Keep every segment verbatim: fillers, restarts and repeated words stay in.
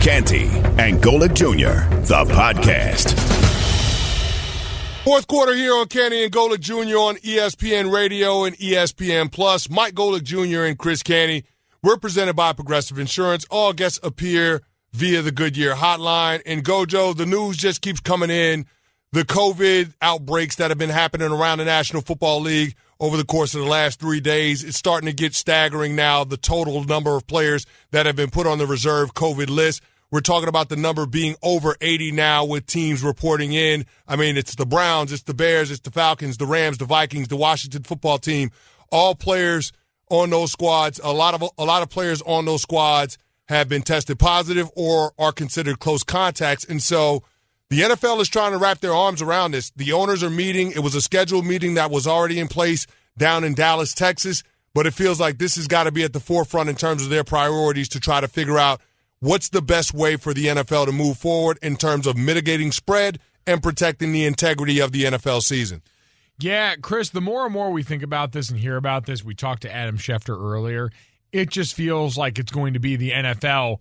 Canty and Golic Junior, the podcast. Fourth quarter here on Canty and Golic Junior on E S P N Radio and E S P N Plus. Mike Golic Junior and Chris Canty. We're presented by Progressive Insurance. All guests appear via the Goodyear hotline. And Gojo, the news just keeps coming in. The COVID outbreaks that have been happening around the National Football League over the course of the last three days. It's starting to get staggering now, the total number of players that have been put on the reserve COVID list. We're talking about the number being over eighty now with teams reporting in. I mean, it's the Browns, it's the Bears, it's the Falcons, the Rams, the Vikings, the Washington football team. All players on those squads, a lot of a lot of players on those squads have been tested positive or are considered close contacts. And so the N F L is trying to wrap their arms around this. The owners are meeting. It was a scheduled meeting that was already in place down in Dallas, Texas, but it feels like this has got to be at the forefront in terms of their priorities to try to figure out what's the best way for the N F L to move forward in terms of mitigating spread and protecting the integrity of the N F L season. Yeah, Chris, the more and more we think about this and hear about this, we talked to Adam Schefter earlier, it just feels like it's going to be the N F L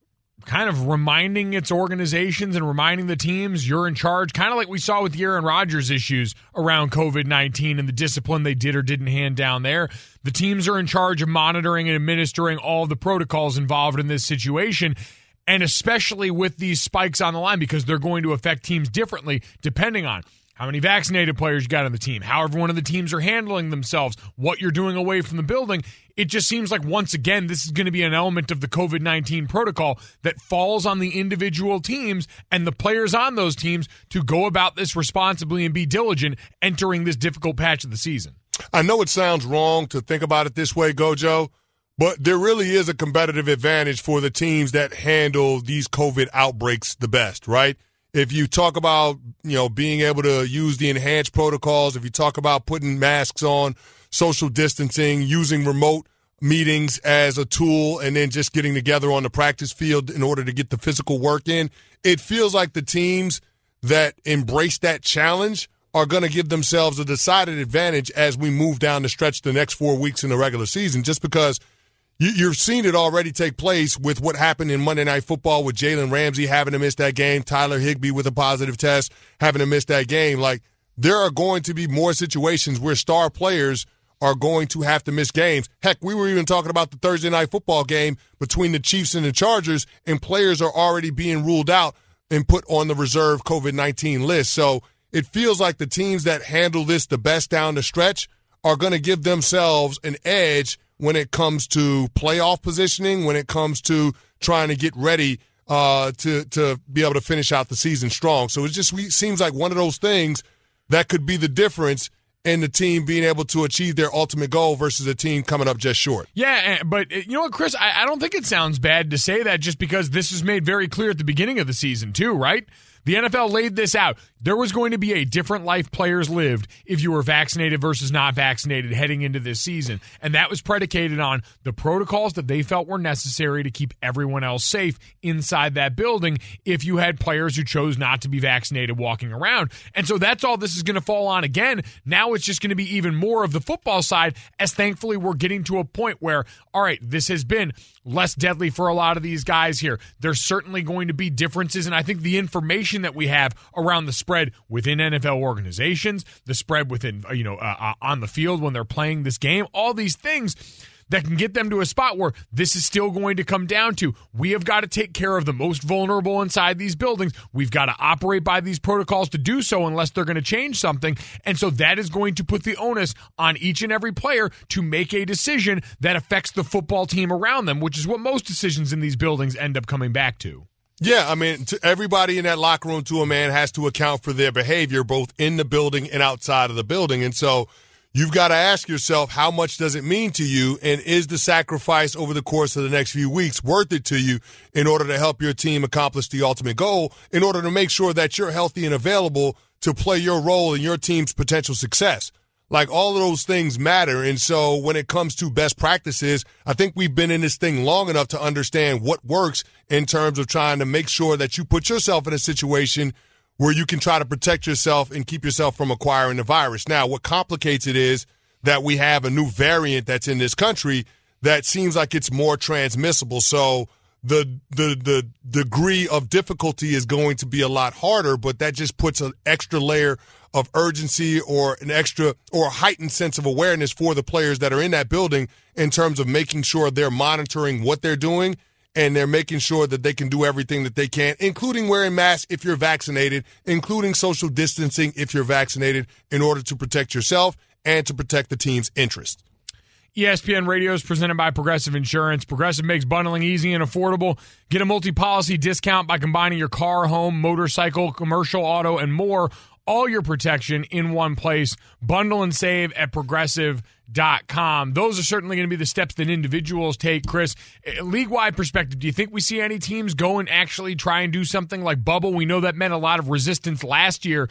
kind of reminding its organizations and reminding the teams you're in charge, kind of like we saw with the Aaron Rodgers issues around COVID nineteen and the discipline they did or didn't hand down there. The teams are in charge of monitoring and administering all of the protocols involved in this situation, and especially with these spikes on the line, because they're going to affect teams differently depending on how many vaccinated players you got on the team, how every one of the teams are handling themselves, what you're doing away from the building. It just seems like, once again, this is going to be an element of the COVID nineteen protocol that falls on the individual teams and the players on those teams to go about this responsibly and be diligent entering this difficult patch of the season. I know it sounds wrong to think about it this way, Gojo, but there really is a competitive advantage for the teams that handle these COVID outbreaks the best, right? If you talk about, you know, being able to use the enhanced protocols, if you talk about putting masks on, social distancing, using remote meetings as a tool, and then just getting together on the practice field in order to get the physical work in, it feels like the teams that embrace that challenge are going to give themselves a decided advantage as we move down the stretch the next four weeks in the regular season, just because you, you've seen it already take place with what happened in Monday Night Football with Jalen Ramsey having to miss that game, Tyler Higbee with a positive test having to miss that game. Like, there are going to be more situations where star players are going to have to miss games. Heck, we were even talking about the Thursday Night Football game between the Chiefs and the Chargers, and players are already being ruled out and put on the reserve COVID nineteen list. So it feels like the teams that handle this the best down the stretch are going to give themselves an edge when it comes to playoff positioning, when it comes to trying to get ready uh, to, to be able to finish out the season strong. So it just seems like one of those things that could be the difference in the team being able to achieve their ultimate goal versus a team coming up just short. Yeah, but you know what, Chris? I, I don't think it sounds bad to say that, just because this is made very clear at the beginning of the season too, right? The N F L laid this out. There was going to be a different life players lived if you were vaccinated versus not vaccinated heading into this season. And that was predicated on the protocols that they felt were necessary to keep everyone else safe inside that building if you had players who chose not to be vaccinated walking around. And so that's all this is going to fall on again. Now it's just going to be even more of the football side, as thankfully we're getting to a point where, all right, this has been less deadly for a lot of these guys here. There's certainly going to be differences, and I think the information that we have around the spread within N F L organizations, the spread within, you know, uh, on the field when they're playing this game, all these things that can get them to a spot where this is still going to come down to, we have got to take care of the most vulnerable inside these buildings. We've got to operate by these protocols to do so unless they're going to change something. And so that is going to put the onus on each and every player to make a decision that affects the football team around them, which is what most decisions in these buildings end up coming back to. Yeah, I mean, to everybody in that locker room, to a man, has to account for their behavior both in the building and outside of the building. And so you've got to ask yourself, how much does it mean to you, and is the sacrifice over the course of the next few weeks worth it to you in order to help your team accomplish the ultimate goal, in order to make sure that you're healthy and available to play your role in your team's potential success? Like, all of those things matter. And so when it comes to best practices, I think we've been in this thing long enough to understand what works in terms of trying to make sure that you put yourself in a situation where you can try to protect yourself and keep yourself from acquiring the virus. Now, what complicates it is that we have a new variant that's in this country that seems like it's more transmissible. So the the the degree of difficulty is going to be a lot harder, but that just puts an extra layer of urgency or an extra or a heightened sense of awareness for the players that are in that building in terms of making sure they're monitoring what they're doing and they're making sure that they can do everything that they can, including wearing masks if you're vaccinated, including social distancing if you're vaccinated, in order to protect yourself and to protect the team's interest. E S P N Radio is presented by Progressive Insurance. Progressive makes bundling easy and affordable. Get a multi-policy discount by combining your car, home, motorcycle, commercial, auto, and more. All your protection in one place. Bundle and save at progressive dot com. Those are certainly going to be the steps that individuals take. Chris, league-wide perspective, do you think we see any teams go and actually try and do something like bubble? We know that meant a lot of resistance last year.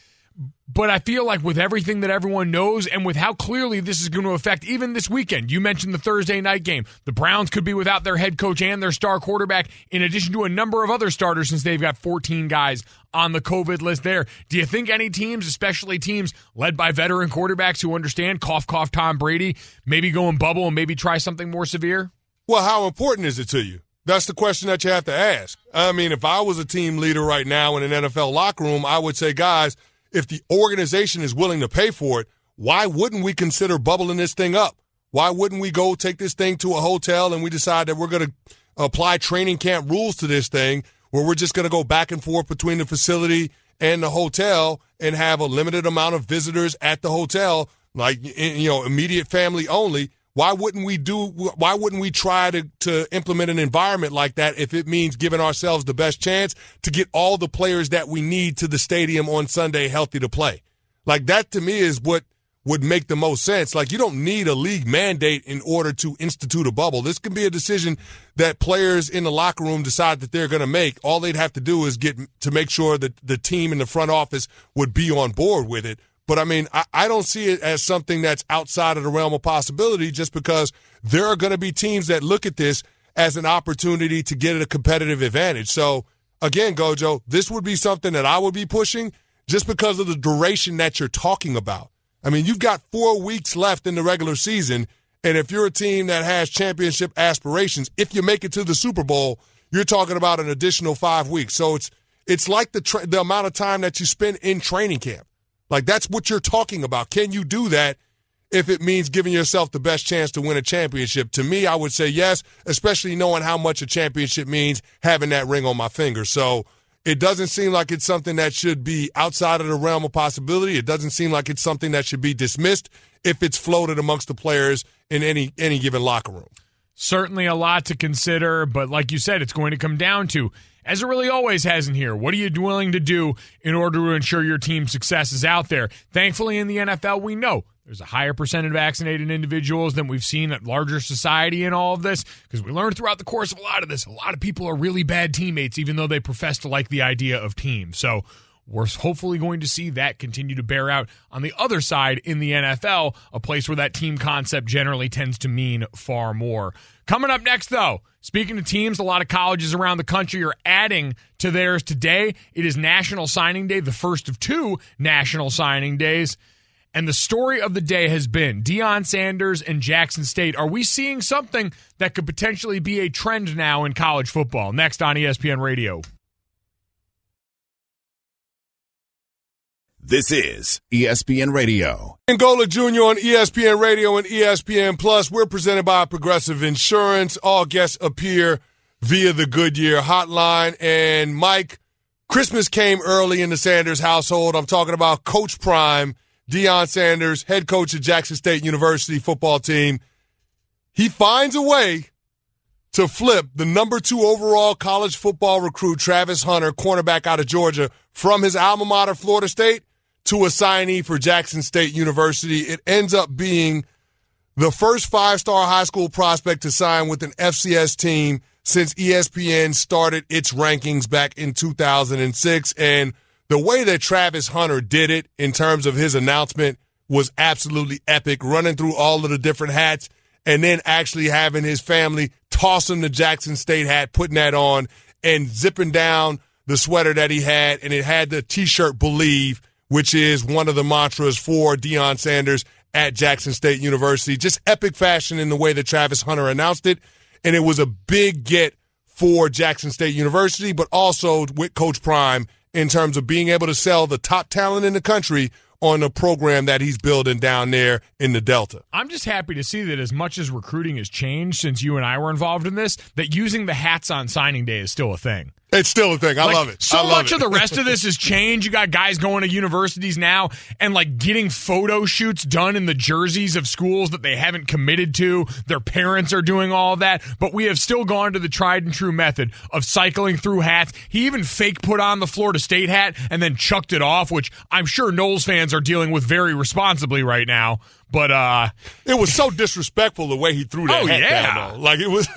But I feel like with everything that everyone knows and with how clearly this is going to affect even this weekend, you mentioned the Thursday night game. The Browns could be without their head coach and their star quarterback, in addition to a number of other starters, since they've got fourteen guys on the COVID list there. Do you think any teams, especially teams led by veteran quarterbacks who understand, cough, cough, Tom Brady, maybe go and bubble and maybe try something more severe? Well, how important is it to you? That's the question that you have to ask. I mean, if I was a team leader right now in an N F L locker room, I would say, guys, if the organization is willing to pay for it, why wouldn't we consider bubbling this thing up? Why wouldn't we go take this thing to a hotel and we decide that we're going to apply training camp rules to this thing, where we're just going to go back and forth between the facility and the hotel and have a limited amount of visitors at the hotel, like, you know, immediate family only? Why wouldn't we do? Why wouldn't we try to, to implement an environment like that if it means giving ourselves the best chance to get all the players that we need to the stadium on Sunday healthy to play? Like, that to me is what would make the most sense. Like, you don't need a league mandate in order to institute a bubble. This can be a decision that players in the locker room decide that they're going to make. All they'd have to do is get to make sure that the team in the front office would be on board with it. But, I mean, I, I don't see it as something that's outside of the realm of possibility, just because there are going to be teams that look at this as an opportunity to get a competitive advantage. So, again, Gojo, this would be something that I would be pushing just because of the duration that you're talking about. I mean, you've got four weeks left in the regular season, and if you're a team that has championship aspirations, if you make it to the Super Bowl, you're talking about an additional five weeks. So it's it's like the tra- the amount of time that you spend in training camp. Like, that's what you're talking about. Can you do that if it means giving yourself the best chance to win a championship? To me, I would say yes, especially knowing how much a championship means, having that ring on my finger. So it doesn't seem like it's something that should be outside of the realm of possibility. It doesn't seem like it's something that should be dismissed if it's floated amongst the players in any any given locker room. Certainly a lot to consider, but like you said, it's going to come down to, as it really always has in here, what are you willing to do in order to ensure your team's success is out there? Thankfully, in the N F L, we know there's a higher percent of vaccinated individuals than we've seen at larger society in all of this, because we learned throughout the course of a lot of this, a lot of people are really bad teammates, even though they profess to like the idea of teams. So we're hopefully going to see that continue to bear out on the other side in the N F L, a place where that team concept generally tends to mean far more. Coming up next, though, speaking of teams, a lot of colleges around the country are adding to theirs today. It is National Signing Day, the first of two National Signing Days. And the story of the day has been Deion Sanders and Jackson State. Are we seeing something that could potentially be a trend now in college football? Next on E S P N Radio. This is E S P N Radio. Angola Junior on E S P N Radio and E S P N Plus. We're presented by Progressive Insurance. All guests appear via the Goodyear hotline. And, Mike, Christmas came early in the Sanders household. I'm talking about Coach Prime, Deion Sanders, head coach of Jackson State University football team. He finds a way to flip the number two overall college football recruit, Travis Hunter, cornerback out of Georgia, from his alma mater, Florida State, to a signee for Jackson State University. It ends up being the first five-star high school prospect to sign with an F C S team since E S P N started its rankings back in two thousand six. And the way that Travis Hunter did it in terms of his announcement was absolutely epic, running through all of the different hats and then actually having his family tossing the Jackson State hat, putting that on, and zipping down the sweater that he had, and it had the T-shirt Believe, which is one of the mantras for Deion Sanders at Jackson State University. Just epic fashion in the way that Travis Hunter announced it, and it was a big get for Jackson State University, but also with Coach Prime in terms of being able to sell the top talent in the country on a program that he's building down there in the Delta. I'm just happy to see that as much as recruiting has changed since you and I were involved in this, that using the hats on signing day is still a thing. It's still a thing. I like, love it. So I love much it. of the rest of this has changed. You got guys going to universities now and like getting photo shoots done in the jerseys of schools that they haven't committed to. Their parents are doing all of that, but we have still gone to the tried and true method of cycling through hats. He even fake put on the Florida State hat and then chucked it off, which I'm sure Noles fans are dealing with very responsibly right now. But uh, it was so disrespectful the way he threw that oh, hat yeah. down, though. Like it was,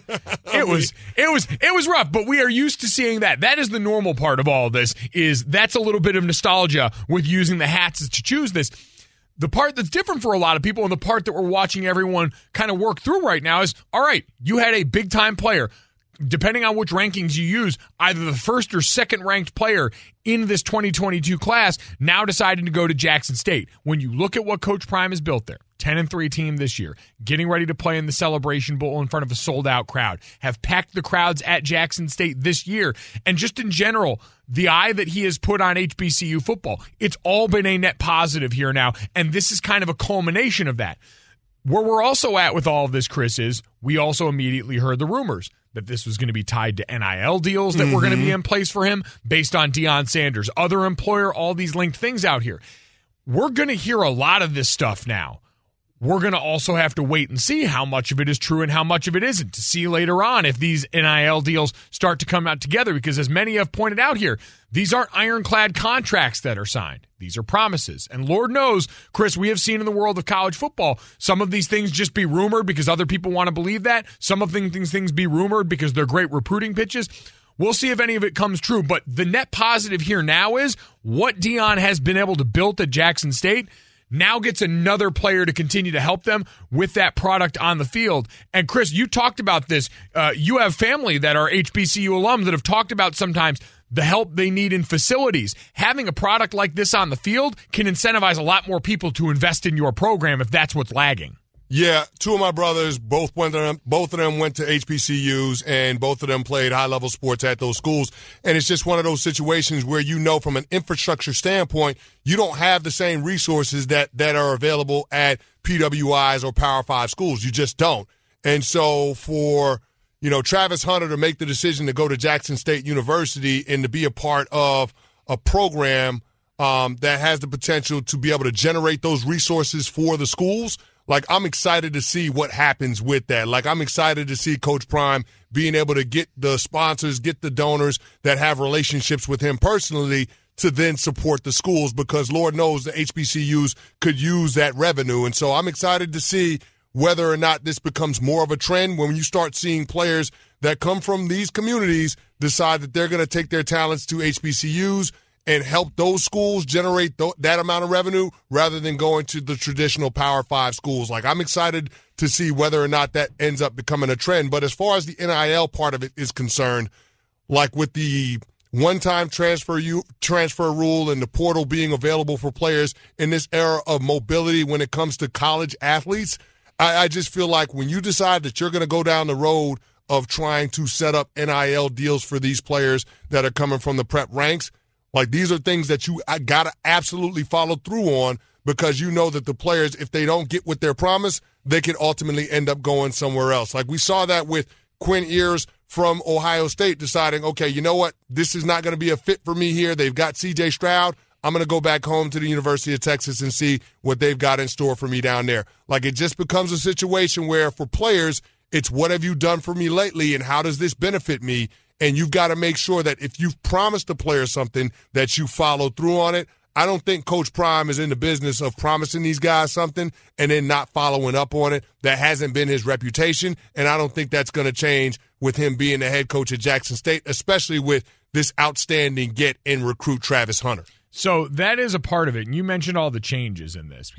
it was, it was, it was rough. But we are used to seeing that. That is the normal part of all this. Is that's a little bit of nostalgia with using the hats to choose this. The part that's different for a lot of people, and the part that we're watching everyone kind of work through right now is: all right, you had a big time player. Depending on which rankings you use, either the first or second ranked player in this twenty twenty-two class now deciding to go to Jackson State. When you look at what Coach Prime has built there, ten and three team this year, getting ready to play in the Celebration Bowl in front of a sold-out crowd, have packed the crowds at Jackson State this year, and just in general, the eye that he has put on H B C U football, it's all been a net positive here now, and this is kind of a culmination of that. Where we're also at with all of this, Chris, is we also immediately heard the rumors that this was going to be tied to N I L deals that mm-hmm. were going to be in place for him based on Deion Sanders, other employer, all these linked things out here. We're going to hear a lot of this stuff now. We're going to also have to wait and see how much of it is true and how much of it isn't to see later on if these N I L deals start to come out together, because as many have pointed out here, these aren't ironclad contracts that are signed. These are promises. And Lord knows, Chris, we have seen in the world of college football, some of these things just be rumored because other people want to believe that. Some of these things be rumored because they're great recruiting pitches. We'll see if any of it comes true. But the net positive here now is what Deion has been able to build at Jackson State now gets another player to continue to help them with that product on the field. And Chris, you talked about this. Uh, you have family that are H B C U alums that have talked about sometimes the help they need in facilities. Having a product like this on the field can incentivize a lot more people to invest in your program if that's what's lagging. Yeah, two of my brothers, both went to them, both of them went to H B C Us, and both of them played high-level sports at those schools. And it's just one of those situations where you know from an infrastructure standpoint, you don't have the same resources that, that are available at P W Is or Power Five schools. You just don't. And so for, you know, Travis Hunter to make the decision to go to Jackson State University and to be a part of a program um, that has the potential to be able to generate those resources for the schools, like, I'm excited to see what happens with that. Like, I'm excited to see Coach Prime being able to get the sponsors, get the donors that have relationships with him personally to then support the schools, because Lord knows the H B C Us could use that revenue. And so I'm excited to see whether or not this becomes more of a trend when you start seeing players that come from these communities decide that they're going to take their talents to H B C Us and help those schools generate th- that amount of revenue rather than going to the traditional Power Five schools. Like, I'm excited to see whether or not that ends up becoming a trend. But as far as the N I L part of it is concerned, like with the one-time transfer you, transfer rule and the portal being available for players in this era of mobility when it comes to college athletes, I, I just feel like when you decide that you're going to go down the road of trying to set up N I L deals for these players that are coming from the prep ranks, like, these are things that you I gotta absolutely follow through on, because you know that the players, if they don't get what they're promised, they can ultimately end up going somewhere else. Like, we saw that with Quinn Ewers from Ohio State deciding, okay, you know what, this is not going to be a fit for me here. They've got C J Stroud. I'm going to go back home to the University of Texas and see what they've got in store for me down there. Like, it just becomes a situation where for players, it's what have you done for me lately and how does this benefit me? And you've got to make sure that if you've promised a player something, that you follow through on it. I don't think Coach Prime is in the business of promising these guys something and then not following up on it. That hasn't been his reputation, and I don't think that's going to change with him being the head coach at Jackson State, especially with this outstanding get and recruit Travis Hunter. So that is a part of it. And you mentioned all the changes in this, because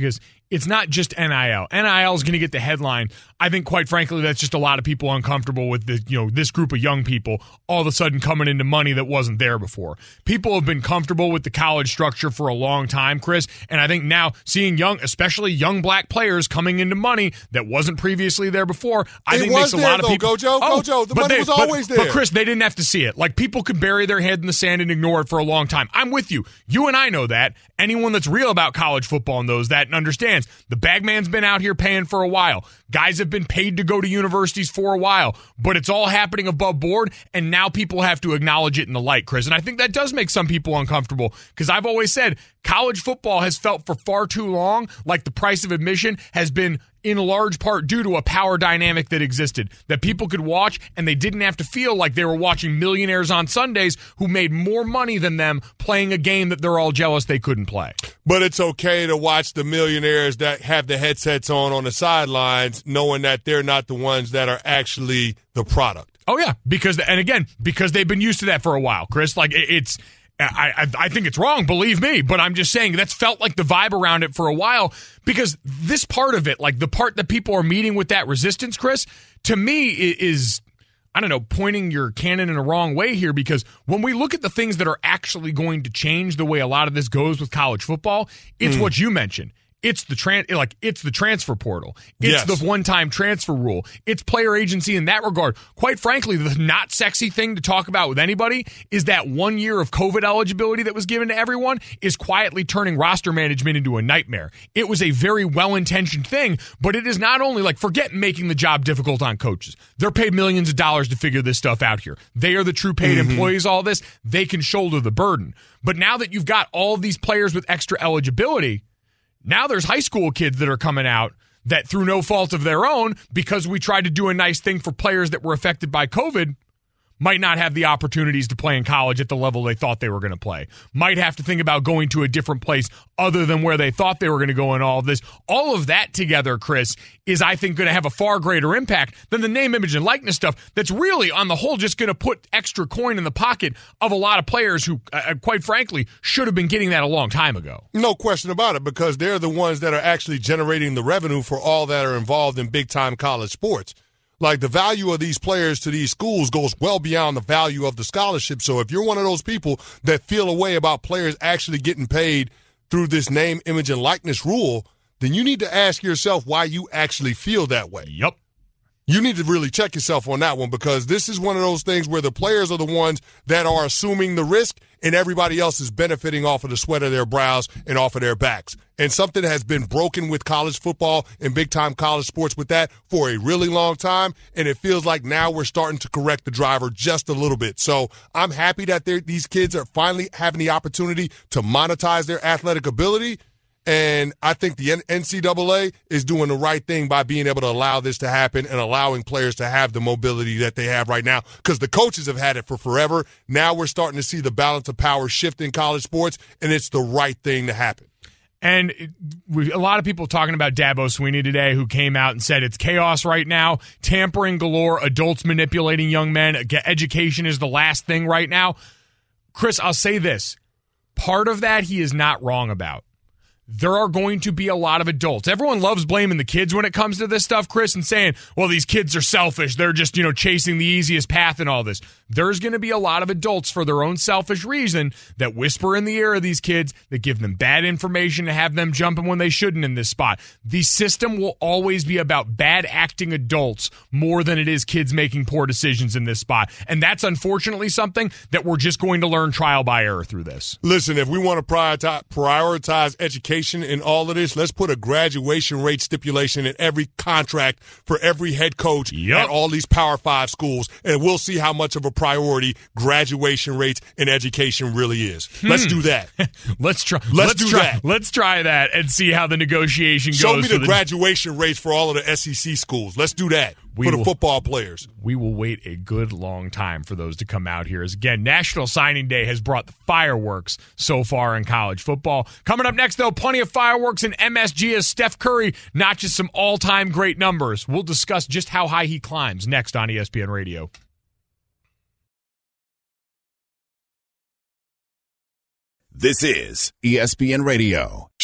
it's not just N I L. N I L is going to get the headline. I think, quite frankly, that's just a lot of people uncomfortable with the, you know, this group of young people all of a sudden coming into money that wasn't there before. People have been comfortable with the college structure for a long time, Chris, and I think now seeing young, especially young black players coming into money that wasn't previously there before, I it think was makes a there, lot of though, people. Gojo, oh, Gojo, the but money they, was but, always there. But Chris, they didn't have to see it. Like, people could bury their head in the sand and ignore it for a long time. I'm with you. You and I know that. Anyone that's real about college football knows that and understands. The bagman's been out here paying for a while. Guys have been paid to go to universities for a while, but it's all happening above board, and now people have to acknowledge it in the light, Chris. And I think that does make some people uncomfortable, because I've always said college football has felt for far too long like the price of admission has been in large part due to a power dynamic that existed, that people could watch and they didn't have to feel like they were watching millionaires on Sundays who made more money than them playing a game that they're all jealous they couldn't play. But it's okay to watch the millionaires that have the headsets on on the sidelines, knowing that they're not the ones that are actually the product. Oh, yeah, because, and again, because they've been used to that for a while, Chris. Like, it's, I, I, I think it's wrong, believe me, but I'm just saying that's felt like the vibe around it for a while, because this part of it, like the part that people are meeting with that resistance, Chris, to me is, I don't know, pointing your cannon in a wrong way here, because when we look at the things that are actually going to change the way a lot of this goes with college football, it's mm. what you mentioned. It's the tran- like it's the transfer portal. It's yes. the one-time transfer rule. It's player agency in that regard. Quite frankly, the not sexy thing to talk about with anybody is that one year of COVID eligibility that was given to everyone is quietly turning roster management into a nightmare. It was a very well-intentioned thing, but it is not only like, forget making the job difficult on coaches. They're paid millions of dollars to figure this stuff out here. They are the true paid mm-hmm. employees, all this. They can shoulder the burden. But now that you've got all of these players with extra eligibility, now there's high school kids that are coming out that, through no fault of their own, because we tried to do a nice thing for players that were affected by COVID, might not have the opportunities to play in college at the level they thought they were going to play. Might have to think about going to a different place other than where they thought they were going to go in all of this. All of that together, Chris, is, I think, going to have a far greater impact than the name, image, and likeness stuff that's really, on the whole, just going to put extra coin in the pocket of a lot of players who, uh, quite frankly, should have been getting that a long time ago. No question about it, because they're the ones that are actually generating the revenue for all that are involved in big-time college sports. Like, the value of these players to these schools goes well beyond the value of the scholarship. So if you're one of those people that feel a way about players actually getting paid through this name, image, and likeness rule, then you need to ask yourself why you actually feel that way. Yep. You need to really check yourself on that one, because this is one of those things where the players are the ones that are assuming the risk and everybody else is benefiting off of the sweat of their brows and off of their backs. And something has been broken with college football and big-time college sports with that for a really long time, and it feels like now we're starting to correct the driver just a little bit. So I'm happy that these kids are finally having the opportunity to monetize their athletic ability. And I think the N C double A is doing the right thing by being able to allow this to happen and allowing players to have the mobility that they have right now, because the coaches have had it for forever. Now we're starting to see the balance of power shift in college sports, and it's the right thing to happen. And it, we, a lot of people talking about Dabo Swinney today, who came out and said it's chaos right now, tampering galore, adults manipulating young men, education is the last thing right now. Chris, I'll say this. Part of that he is not wrong about. There are going to be a lot of adults. Everyone loves blaming the kids when it comes to this stuff, Chris, and saying, well, these kids are selfish. They're just, you know, chasing the easiest path and all this. There's going to be a lot of adults, for their own selfish reason, that whisper in the ear of these kids, that give them bad information to have them jumping when they shouldn't in this spot. The system will always be about bad acting adults more than it is kids making poor decisions in this spot. And that's unfortunately something that we're just going to learn trial by error through this. Listen, if we want to prioritize, prioritize education in all of this, let's put a graduation rate stipulation in every contract for every head coach yep. at all these Power Five schools, and we'll see how much of a priority graduation rates in education really is. Hmm. Let's do that. let's try. Let's, let's do try, that. Let's try that and see how the negotiation Show goes. Show me the, the graduation rates for all of the S E C schools. Let's do that. We for the will, football players. We will wait a good long time for those to come out here. As again, National Signing Day has brought the fireworks so far in college football. Coming up next, though, plenty of fireworks in M S G as Steph Curry, not just some all-time great numbers. We'll discuss just how high he climbs next on E S P N Radio. This is E S P N Radio.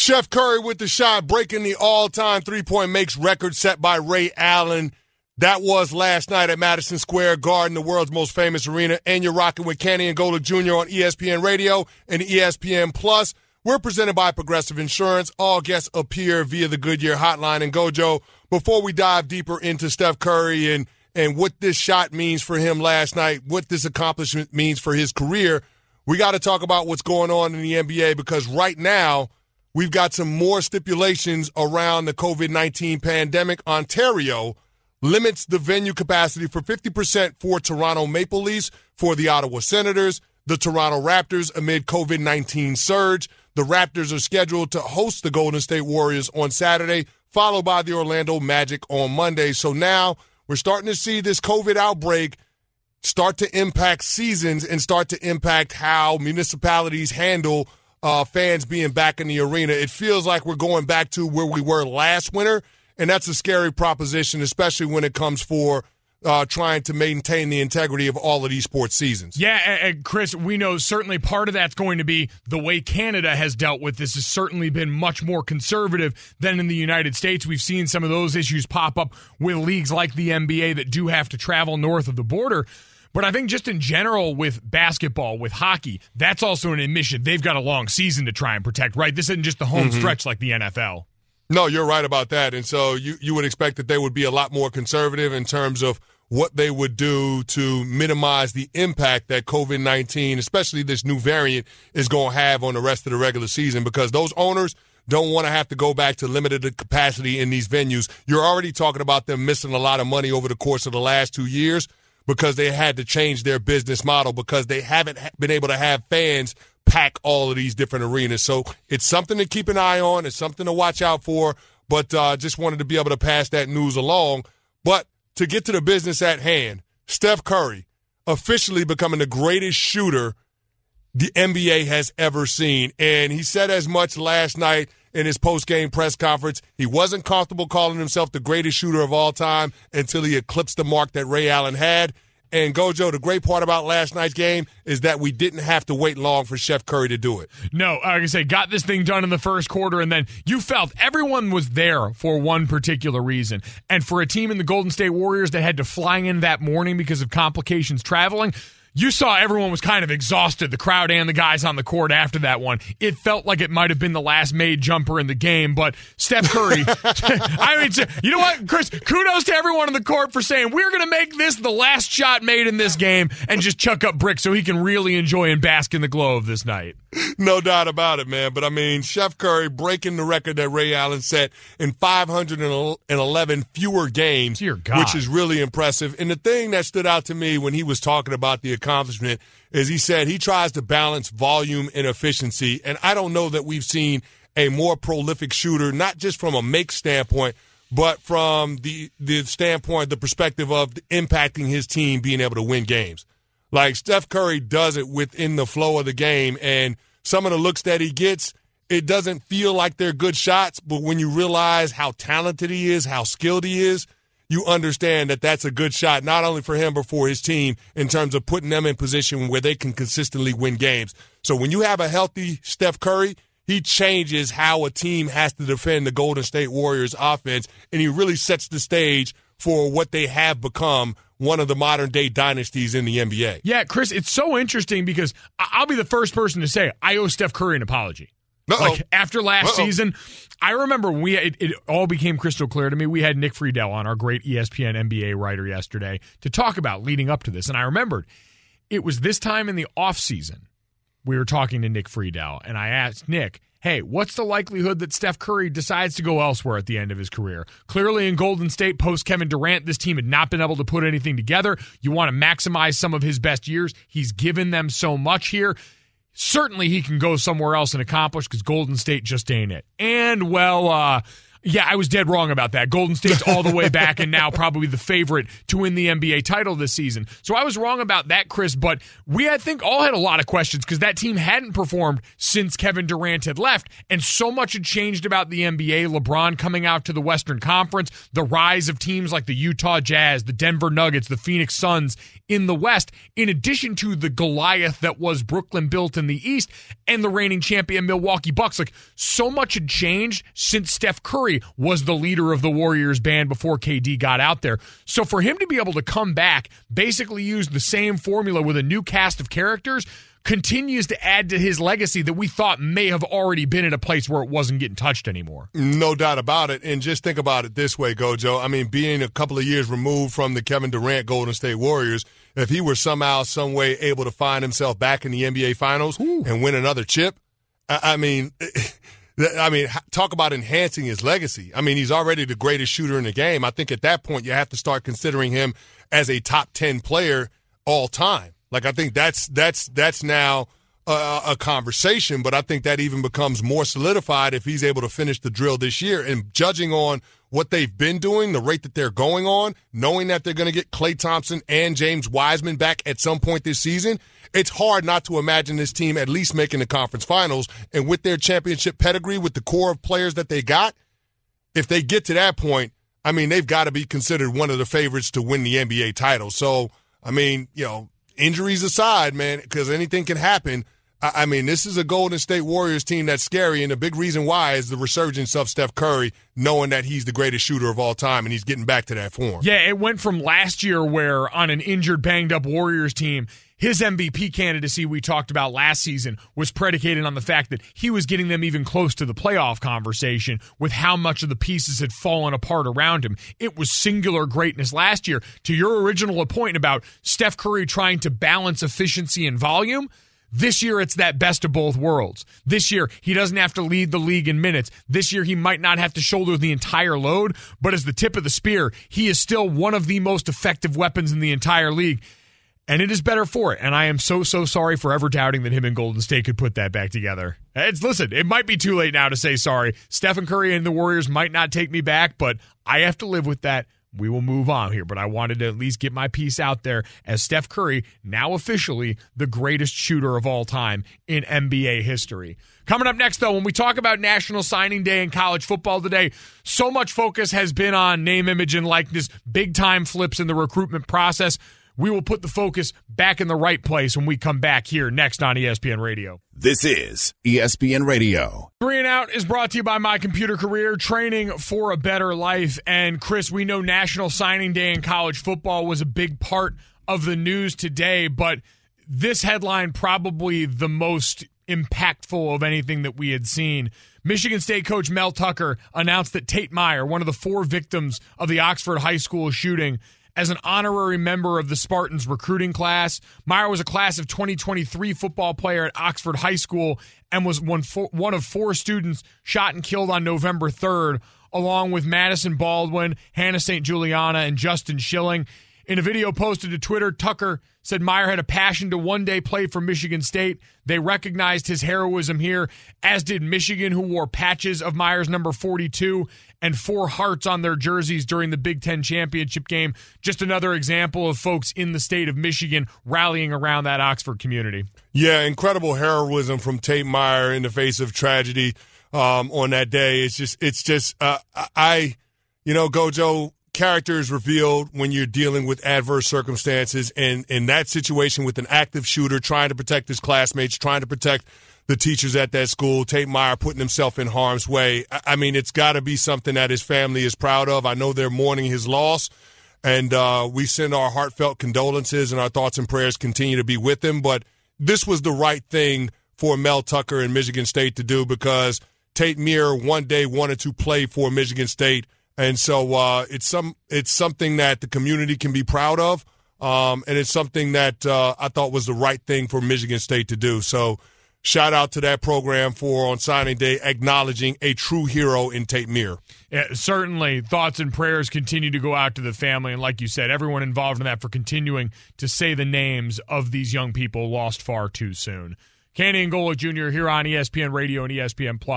Steph Curry with the shot, breaking the all-time three-point makes record set by Ray Allen. That was last night at Madison Square Garden, the world's most famous arena. And you're rocking with Kenny and Golic Junior on E S P N Radio and E S P N Plus. We're presented by Progressive Insurance. All guests appear via the Goodyear Hotline. And Gojo, before we dive deeper into Steph Curry and, and what this shot means for him last night, what this accomplishment means for his career, we got to talk about what's going on in the N B A, because right now we've got some more stipulations around the covid nineteen pandemic. Ontario limits the venue capacity for fifty percent for Toronto Maple Leafs, for the Ottawa Senators, the Toronto Raptors amid covid nineteen surge. The Raptors are scheduled to host the Golden State Warriors on Saturday, followed by the Orlando Magic on Monday. So now we're starting to see this COVID outbreak start to impact seasons and start to impact how municipalities handle uh, fans being back in the arena. It feels like we're going back to where we were last winter, and that's a scary proposition, especially when it comes for uh, trying to maintain the integrity of all of these sports seasons. Yeah, and, and Chris, we know certainly part of that's going to be the way Canada has dealt with this has certainly been much more conservative than in the United States. We've seen some of those issues pop up with leagues like the N B A that do have to travel north of the border. But I think just in general with basketball, with hockey, that's also an admission. They've got a long season to try and protect, right? This isn't just the home mm-hmm. stretch like the N F L. No, you're right about that. And so you, you would expect that they would be a lot more conservative in terms of what they would do to minimize the impact that covid nineteen, especially this new variant, is going to have on the rest of the regular season, because those owners don't want to have to go back to limited capacity in these venues. You're already talking about them missing a lot of money over the course of the last two years because they had to change their business model, because they haven't been able to have fans pack all of these different arenas. So it's something to keep an eye on. It's something to watch out for, but uh, just wanted to be able to pass that news along. But to get to the business at hand, Steph Curry officially becoming the greatest shooter the N B A has ever seen. And he said as much last night in his post-game press conference. He wasn't comfortable calling himself the greatest shooter of all time until he eclipsed the mark that Ray Allen had. And Gojo, the great part about last night's game is that we didn't have to wait long for Steph Curry to do it. No, like I say, got this thing done in the first quarter, and then you felt everyone was there for one particular reason. And for a team in the Golden State Warriors that had to fly in that morning because of complications traveling, you saw everyone was kind of exhausted, the crowd and the guys on the court after that one. It felt like it might have been the last made jumper in the game, but Steph Curry, I mean, you know what, Chris, kudos to everyone on the court for saying, we're going to make this the last shot made in this game and just chuck up bricks so he can really enjoy and bask in the glow of this night. No doubt about it, man. But, I mean, Steph Curry breaking the record that Ray Allen set in five hundred eleven fewer games, Dear God, which is really impressive. And the thing that stood out to me when he was talking about the accomplishment is he said he tries to balance volume and efficiency. And I don't know that we've seen a more prolific shooter, not just from a make standpoint, but from the, the standpoint, the perspective of impacting his team, being able to win games. Like, Steph Curry does it within the flow of the game, and some of the looks that he gets, it doesn't feel like they're good shots, but when you realize how talented he is, how skilled he is, you understand that that's a good shot, not only for him but for his team in terms of putting them in position where they can consistently win games. So when you have a healthy Steph Curry, he changes how a team has to defend the Golden State Warriors offense, and he really sets the stage for what they have become, one of the modern-day dynasties in the N B A. Yeah, Chris, it's so interesting because I'll be the first person to say I owe Steph Curry an apology. Uh-oh. Like, after last Uh-oh. season, I remember we it, it all became crystal clear to me. We had Nick Friedel on, our great E S P N N B A writer, yesterday to talk about leading up to this. And I remembered it was this time in the offseason we were talking to Nick Friedel, and I asked Nick, hey, what's the likelihood that Steph Curry decides to go elsewhere at the end of his career? Clearly in Golden State, post-Kevin Durant, this team had not been able to put anything together. You want to maximize some of his best years. He's given them so much here. Certainly he can go somewhere else and accomplish because Golden State just ain't it. And, well, uh, Yeah, I was dead wrong about that. Golden State's all the way back and now probably the favorite to win the N B A title this season. So I was wrong about that, Chris, but we, I think, all had a lot of questions because that team hadn't performed since Kevin Durant had left, and so much had changed about the N B A. LeBron coming out to the Western Conference, the rise of teams like the Utah Jazz, the Denver Nuggets, the Phoenix Suns in the West, in addition to the Goliath that was Brooklyn built in the East and the reigning champion Milwaukee Bucks. Like, so much had changed since Steph Curry was the leader of the Warriors band before K D got out there. So for him to be able to come back, basically use the same formula with a new cast of characters, continues to add to his legacy that we thought may have already been at a place where it wasn't getting touched anymore. No doubt about it. And just think about it this way, Gojo. I mean, being a couple of years removed from the Kevin Durant Golden State Warriors, if he were somehow, some way able to find himself back in the N B A Finals Ooh. and win another chip, I, I mean... I mean, talk about enhancing his legacy. I mean, he's already the greatest shooter in the game. I think at that point you have to start considering him as a top ten player all time. Like, I think that's that's that's now a, a conversation, but I think that even becomes more solidified if he's able to finish the drill this year. And judging on what they've been doing, the rate that they're going on, knowing that they're going to get Klay Thompson and James Wiseman back at some point this season, it's hard not to imagine this team at least making the conference finals. And with their championship pedigree, with the core of players that they got, if they get to that point, I mean, they've got to be considered one of the favorites to win the N B A title. So, I mean, you know, injuries aside, man, because anything can happen. I mean, this is a Golden State Warriors team that's scary, and the big reason why is the resurgence of Steph Curry, knowing that he's the greatest shooter of all time, and he's getting back to that form. Yeah, it went from last year where on an injured, banged-up Warriors team, his M V P candidacy we talked about last season was predicated on the fact that he was getting them even close to the playoff conversation with how much of the pieces had fallen apart around him. It was singular greatness last year. To your original point about Steph Curry trying to balance efficiency and volume, this year, it's that best of both worlds. This year, he doesn't have to lead the league in minutes. This year, he might not have to shoulder the entire load, but as the tip of the spear, he is still one of the most effective weapons in the entire league, and it is better for it. And I am so, so sorry for ever doubting that him and Golden State could put that back together. It's, listen, it might be too late now to say sorry. Stephen Curry and the Warriors might not take me back, but I have to live with that. We will move on here, but I wanted to at least get my piece out there as Steph Curry, now officially the greatest shooter of all time in N B A history. Coming up next, though, when we talk about National Signing Day in college football today, so much focus has been on name, image, and likeness, big-time flips in the recruitment process. We will put the focus back in the right place when we come back here next on E S P N Radio. This is E S P N Radio. Three and Out is brought to you by My Computer Career, training for a better life. And Chris, we know National Signing Day in college football was a big part of the news today, but this headline probably the most impactful of anything that we had seen. Michigan State coach Mel Tucker announced that Tate Myre, one of the four victims of the Oxford High School shooting, as an honorary member of the Spartans recruiting class. Myre was a class of twenty twenty-three football player at Oxford High School and was one, four, one of four students shot and killed on November third, along with Madison Baldwin, Hannah Saint Juliana, and Justin Schilling. In a video posted to Twitter, Tucker said Myre had a passion to one day play for Michigan State. They recognized his heroism here, as did Michigan, who wore patches of Myre's number forty-two and four hearts on their jerseys during the Big Ten championship game. Just another example of folks in the state of Michigan rallying around that Oxford community. Yeah, incredible heroism from Tate Myre in the face of tragedy um, on that day. It's just, it's just, uh, I, you know, Gojo, character is revealed when you're dealing with adverse circumstances, and in that situation with an active shooter trying to protect his classmates, trying to protect the teachers at that school, Tate Myre putting himself in harm's way. I mean, it's got to be something that his family is proud of. I know they're mourning his loss, and uh, we send our heartfelt condolences, and our thoughts and prayers continue to be with him. But this was the right thing for Mel Tucker and Michigan State to do, because Tate Myre one day wanted to play for Michigan State. And so uh, it's some it's something that the community can be proud of, um, and it's something that uh, I thought was the right thing for Michigan State to do. So shout out to that program for, on signing day, acknowledging a true hero in Tate Myre. Yeah, certainly, thoughts and prayers continue to go out to the family, and like you said, everyone involved in that for continuing to say the names of these young people lost far too soon. Kenny and Golic Junior here on E S P N Radio and E S P N Plus.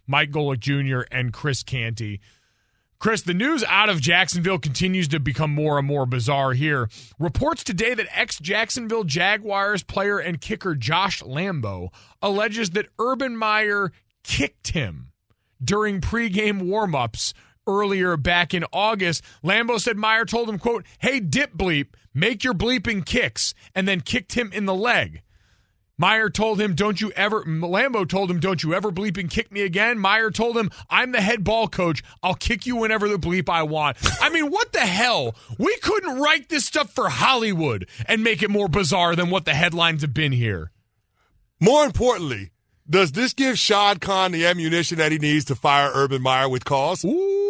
Mike Golic Junior and Chris Canty. Chris, the news out of Jacksonville continues to become more and more bizarre here. Reports today that ex-Jacksonville Jaguars player and kicker Josh Lambo alleges that Urban Meyer kicked him during pregame warmups earlier back in August. Lambo said Meyer told him, quote, "Hey, dip bleep, make your bleeping kicks," and then kicked him in the leg. Meyer told him, don't you ever, Lambo told him, don't you ever bleep and kick me again. Meyer told him, I'm the head ball coach. I'll kick you whenever the bleep I want. I mean, what the hell? We couldn't write this stuff for Hollywood and make it more bizarre than what the headlines have been here. More importantly, does this give Shad Khan the ammunition that he needs to fire Urban Meyer with cause?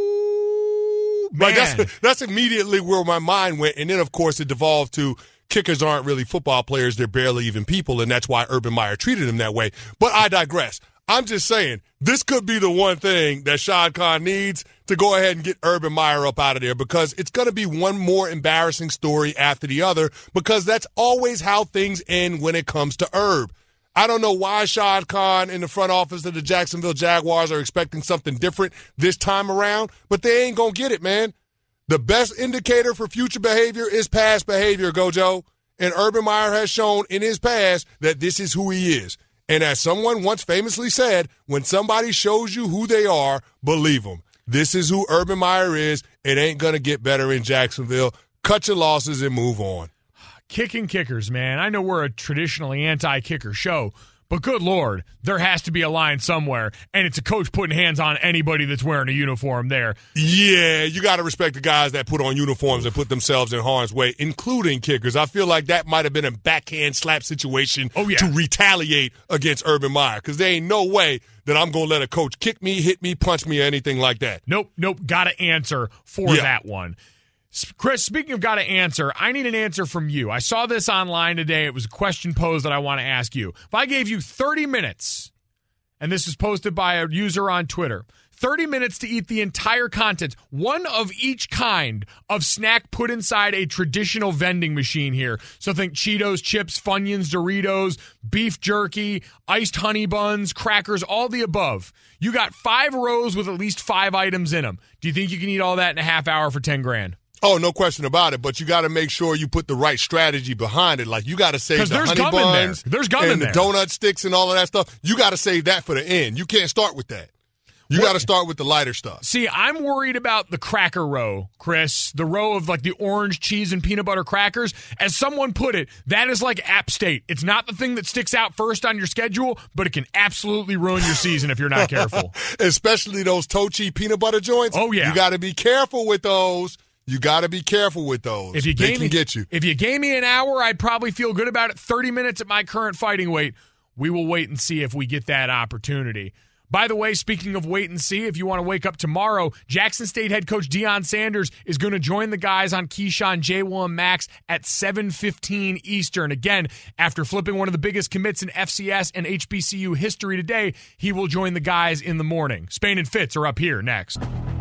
Ooh, man. Like that's, that's immediately where my mind went. And then, of course, it devolved to kickers aren't really football players. They're barely even people, and that's why Urban Meyer treated him that way. But I digress. I'm just saying, this could be the one thing that Shad Khan needs to go ahead and get Urban Meyer up out of there, because it's going to be one more embarrassing story after the other, because that's always how things end when it comes to Herb. I don't know why Shad Khan in the front office of the Jacksonville Jaguars are expecting something different this time around, but they ain't going to get it, man. The best indicator for future behavior is past behavior, Gojo. And Urban Meyer has shown in his past that this is who he is. And as someone once famously said, when somebody shows you who they are, believe them. This is who Urban Meyer is. It ain't going to get better in Jacksonville. Cut your losses and move on. Kicking kickers, man. I know we're a traditionally anti-kicker show, but good Lord, there has to be a line somewhere, and it's a coach putting hands on anybody that's wearing a uniform there. Yeah, you got to respect the guys that put on uniforms and put themselves in harm's way, including kickers. I feel like that might have been a backhand slap situation oh, yeah. to retaliate against Urban Meyer, because there ain't no way that I'm going to let a coach kick me, hit me, punch me, or anything like that. Nope, nope, got to answer for yeah. that one. Chris, speaking of got to answer, I need an answer from you. I saw this online today. It was a question posed that I want to ask you. If I gave you thirty minutes, and this is posted by a user on Twitter, thirty minutes to eat the entire content, one of each kind of snack put inside a traditional vending machine here. So think Cheetos, chips, Funyuns, Doritos, beef jerky, iced honey buns, crackers, all the above. You got five rows with at least five items in them. Do you think you can eat all that in a half hour for ten grand? Oh, no question about it, but you got to make sure you put the right strategy behind it. Like, you got to save the honey buns there. There's gum and in the there. donut sticks and all of that stuff. You got to save that for the end. You can't start with that. You got to start with the lighter stuff. See, I'm worried about the cracker row, Chris, the row of like the orange cheese and peanut butter crackers. As someone put it, that is like App State. It's not the thing that sticks out first on your schedule, but it can absolutely ruin your season if you're not careful. Especially those Tochi peanut butter joints. Oh, yeah. You got to be careful with those. You got to be careful with those. If you they gave can me, get you. If you gave me an hour, I'd probably feel good about it. thirty minutes at my current fighting weight. We will wait and see if we get that opportunity. By the way, speaking of wait and see, if you want to wake up tomorrow, Jackson State head coach Deion Sanders is going to join the guys on Keyshawn, J. Will, and Max at seven fifteen Eastern. Again, after flipping one of the biggest commits in F C S and H B C U history today, he will join the guys in the morning. Spain and Fitz are up here next.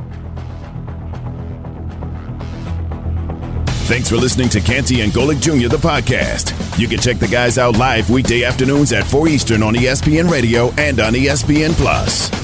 Thanks for listening to Canty and Golic Junior, the podcast. You can check the guys out live weekday afternoons at four Eastern on E S P N Radio and on E S P N Plus.